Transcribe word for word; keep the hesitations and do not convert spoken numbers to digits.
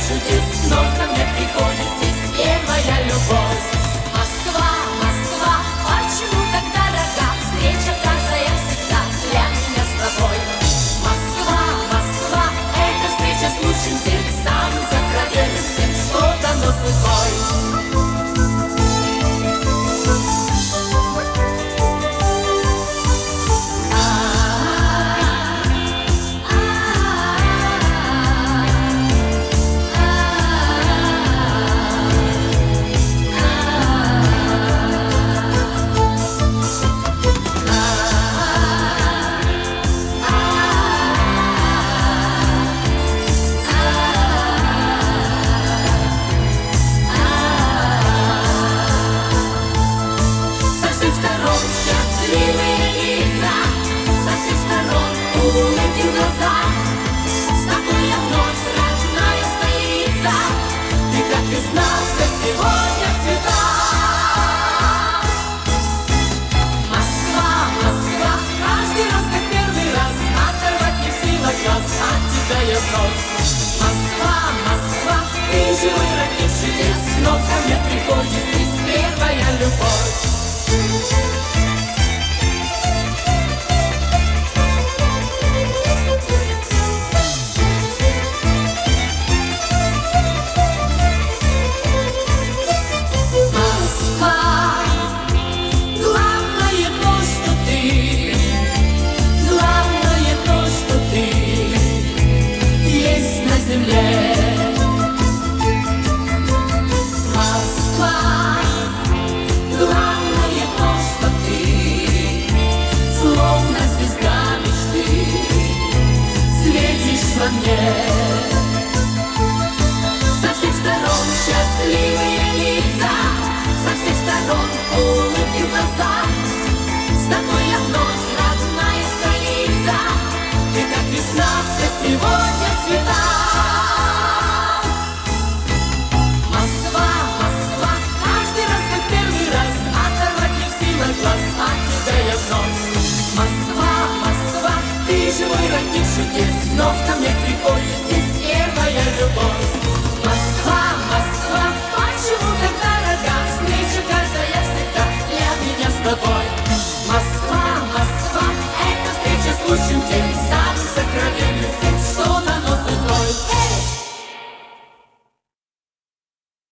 чудес, вновь ко мне приходит здесь первая любовь. Москва, Москва, почему так дорога? Встреча каждая всегда для меня с тобой. Москва, Москва, эта встреча с лучшим тем, самым сокровенным всем, что дано судьбой. Счастливые лица, со всех сторон улыбки в глазах. С тобой я вновь родная столица, ты как весна, вся сегодня в цветах. Москва, Москва, каждый раз как первый раз, оторвать не в силах глаз от тебя я вновь. Москва, Москва, ты живой родник чудес, вновь ко мне приходит здесь первая любовь. Со всех сторон счастливые лица, со всех сторон улыбки в глазах. С тобой я вновь родная столица, ты как весна, вся сегодня в цветах. Москва, Москва, каждый раз как первый раз, оторвать не в силах глаз от тебя я вновь. Москва, Москва, ты живой родник чудес, вновь ко мне приходит здесь первая любовь.